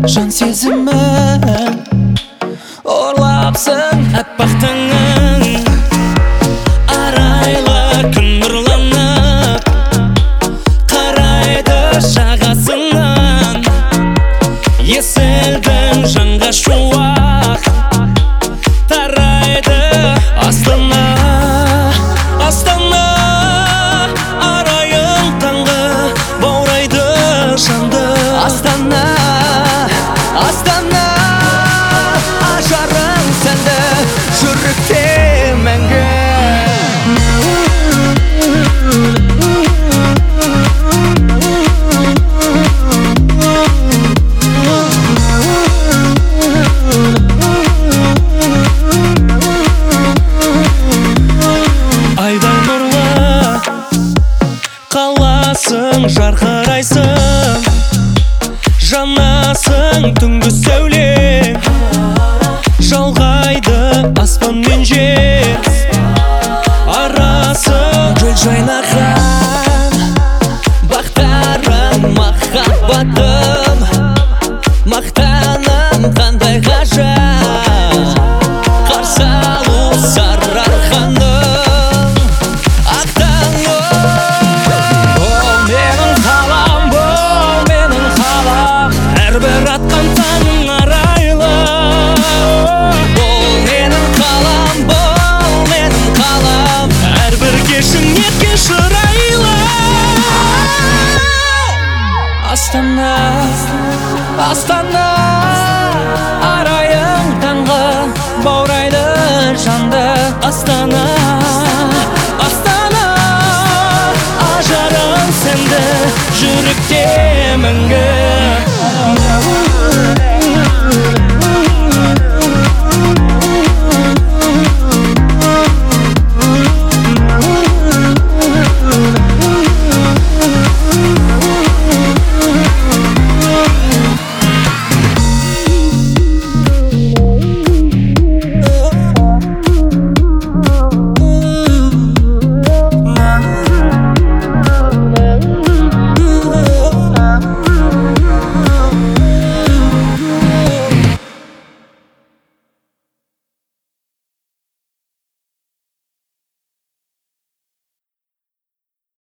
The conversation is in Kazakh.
жан сезімін ұрлапсың аппақ таңың арайлы күн нұрланып қарайды жағасынан есілдің жанға шуақ тарайды астана астана арайың таңғы баурайды жанды астана астана ажарың сәнді жүректе мәңгі айдай нұрлы қаласың жарқырайсың жанасың түнгі сәуле жалғайды аспан мен жер арасы гүл жайнаған бақтарым махаббатым мақтаным қандай ғажап қарсы алу сарыарқаның ақ таңы бұл менің қалам бұл менің қалам әрбір атқан таңың арайлы бұл менің қалам әрбір кешің неткен шырайлы астана астана арайың таңғы баурайды жанды астана астана ажарың сәнді жүректе мәңгі